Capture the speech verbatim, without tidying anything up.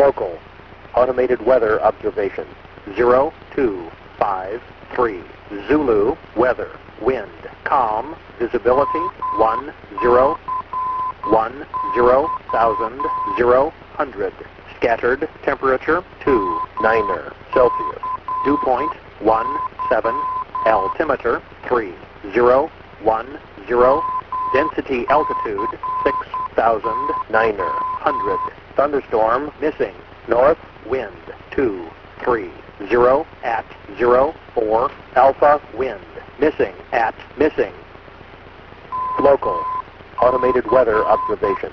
Local. Automated weather observation. zero two five three. Zulu. Weather. Wind. Calm. Visibility. one zero. one zero thousand. zero hundred. Scattered. Temperature. two. Niner. Celsius. Dew point. one seven. Altimeter. three zero one zero. Density altitude. six thousand. Niner. Hundred. Thunderstorm. Missing. North. Wind. two three zero at zero four. Alpha. Wind. Missing at missing. Local. Automated weather observation.